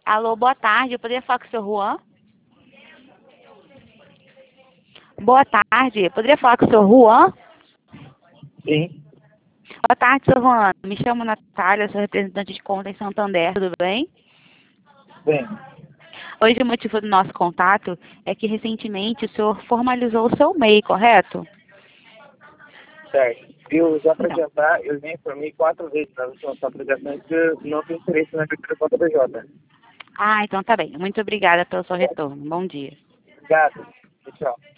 Alô, boa tarde. Eu poderia falar com o senhor Juan? Boa tarde. Eu poderia falar com o senhor Juan? Sim, Boa tarde, senhor Juan. Me chamo Natália, sou representante de conta em Santander, tudo bem? bem, Hoje o motivo do nosso contato é que recentemente o senhor formalizou o seu MEI, correto? certo. Eu, já para Então. adiantar, eu já informei 4 vezes na última aplicação que não tem interesse na abertura da conta BJ. Ah, então tá bem. Muito obrigada pelo seu retorno. Bom dia. Obrigado. Tchau.